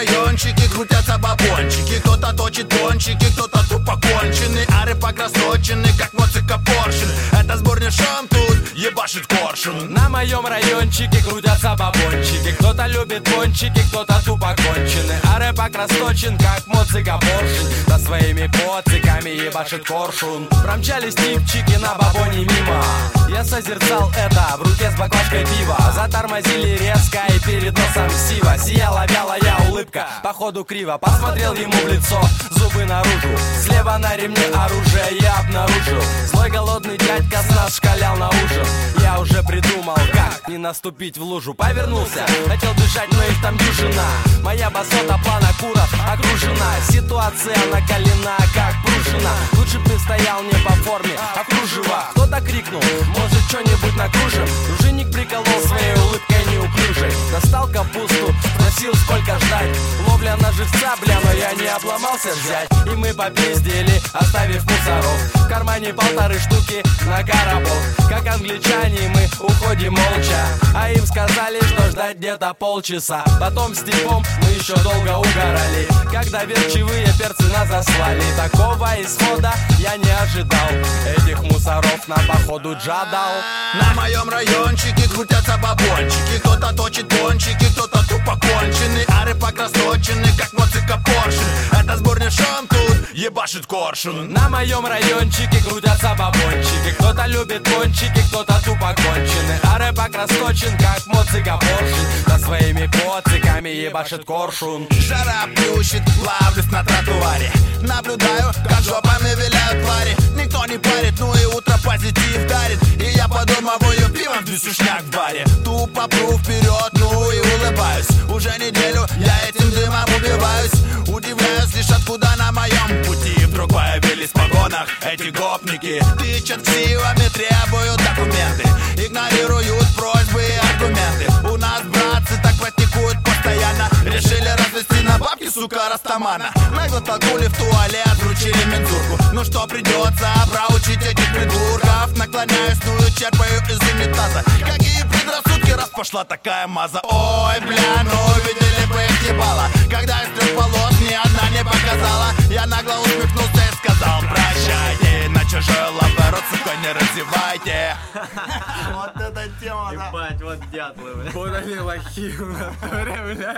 райончике крутятся бабончики. Кто-то точит пончики, кто-то тупо конченый, а рэпак расточенный, как моцика Поршин. Это сборнишом тут ебашит коршун. На моем райончике крутятся бабончики. Кто-то любит пончики, кто-то тупо конченый, а рэпак расточен, как моцика Поршин. За своими поциками ебашит коршун. Промчались типчики на бабоне мимо. Я созерцал это в руке с баклажкой пива. Затормозили резко и перед носом сива. Сияла вялая улыбка, походу криво. Посмотрел ему в лицо, зубы наружу. Слева на ремне оружие я обнаружил. Злой голодный дядька с нас шкалял на ужин. Я уже придумал, как не наступить в лужу. Повернулся, хотел бежать, но их там дюжина. Моя басота плана куров окружена. Ситуация накалена, как пружина. Лучше бы стоял не по форме, а в кружевах. Кто-то крикнул, может что-нибудь накружим. Дружинник приколол своей улыбкой неуклюжей. Достал капусту, спросил, сколько ждать. Ловля на живца, бля, но я не обломался взять. И мы попиздили, оставив мусоров. В кармане 1,5 штуки на коробок. Как англичане мы уходим молча, а им сказали, что ждать где-то полчаса. Потом с типом мы еще долго угорали, когда верчивые перцы нас заслали. Такого исхода я не ожидал. Этих мусоров нам походу джадал. На моем райончике крутятся бабончики. Кто-то точит пончики, кто-то тупо конченый, а рэпак расточенный, как моцика Поршин. Это сборнишом тут ебашит коршун. На моем райончике крутятся бабончики. Кто-то любит пончики, кто-то тупо конченый, а рэпак расточен, как моцика Поршин. За своими поциками ебашит коршун. Жара плющит, плавлюсь на тротуаре. Наблюдаю, как жопами виляют твари. Никто не парит, ну и утро позитив дарит. И я подумываю пивом дюсюшняк в баре. Тупо пру вперед, ну и улыбаюсь. Уже неделю я этим дымом убиваюсь. Удивляюсь лишь, откуда на моем пути вдруг появились в погонах эти гопники. Тычат ксивами, требуют документы, игнорируют просьбы и аргументы. У нас братцы так практикуют постоянно. Решили развести на бабки, сука, растамана. Нагло толкнули в туалет, вручили мензурку. Ну что, придется проучить этих придурков. Наклоняюсь, ну и черпаю из унитаза. Какие предрассудки, раз пошла такая маза. Ой, бля, ну видели бы их ебало. Когда из 3 полос ни одна не показала. Я нагло усмехнулся и сказал: прощайте, на чужой лапорот, сука, не разевайте. Вот эта тема, да. Ебать, вот дятлы, бля. Вот они лохи в натуре, бля.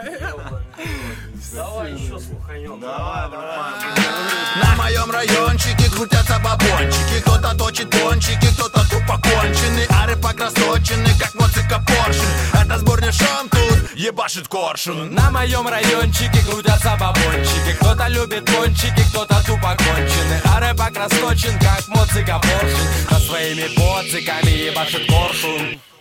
Давай еще слуханем. Давай. На моем райончике крутятся бабончики. Кто-то точит пончики, кто-то тупо конченый, а рэпак расточенный, как моцика Поршин. Это сборнишом тут ебашит коршун. На моем райончике крутятся бабончики. Кто-то любит пончики, кто-то тупо конченый, а рэпак расточен, как моцика Поршин. За своими поциками ебашит коршун.